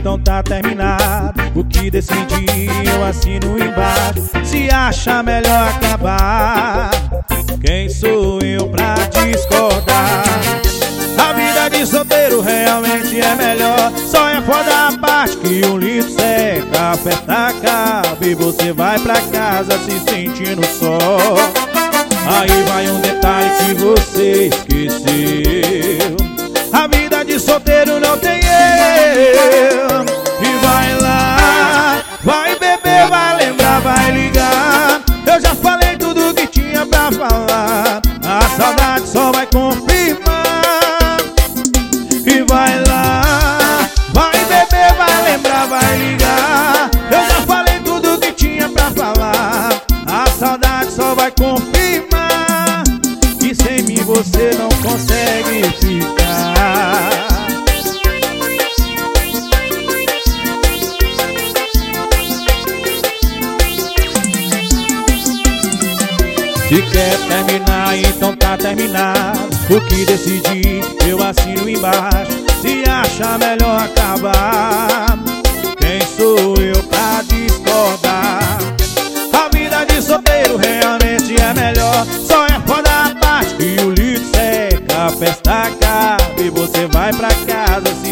então tá terminado. O que decidi eu assino embaixo. Se acha melhor acabar, quem sou eu pra discordar? A vida de solteiro realmente é melhor. Só é foda a parte que um litro seca, a festa acaba e você vai pra casa se sentindo só. Aí vai um detalhe que você esqueceu: a vida de solteiro não tem eu. E vai lá, vai beber, vai lembrar, vai ligar. Eu já falei tudo que tinha pra falar, a saudade só vai confirmar. E vai lá, vai beber, vai lembrar, vai ligar. Eu já falei tudo que tinha pra falar, a saudade só vai confirmar. E sem mim você não consegue ficar. Se quer terminar, então tá terminado. O que decidi eu assino embaixo. Se acha melhor acabar, quem sou eu pra discordar? A vida de solteiro realmente é melhor. Só é foda a parte que o litro seca, a festa acaba e você vai pra casa